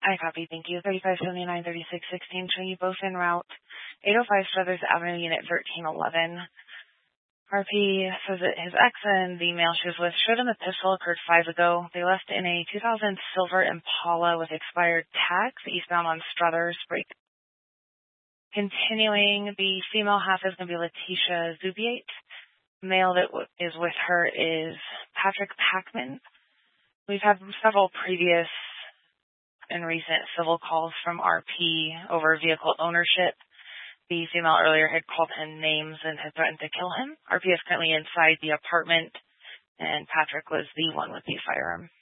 I copy. Thank you. 3579-3616, showing you both en route. 805 Struthers Avenue, Unit 1311. RP says that his ex and the male she was with showed him a pistol occurred 5 ago. They left in a 2000 silver Impala with expired tags eastbound on Struthers. Break. Continuing, the female half is going to be Letitia Zubiate. Male that is with her is Patrick Packman. We've had several previous and recent civil calls from RP over vehicle ownership. The female earlier had called him names and had threatened to kill him. RP is currently inside the apartment, and Patrick was the one with the firearm.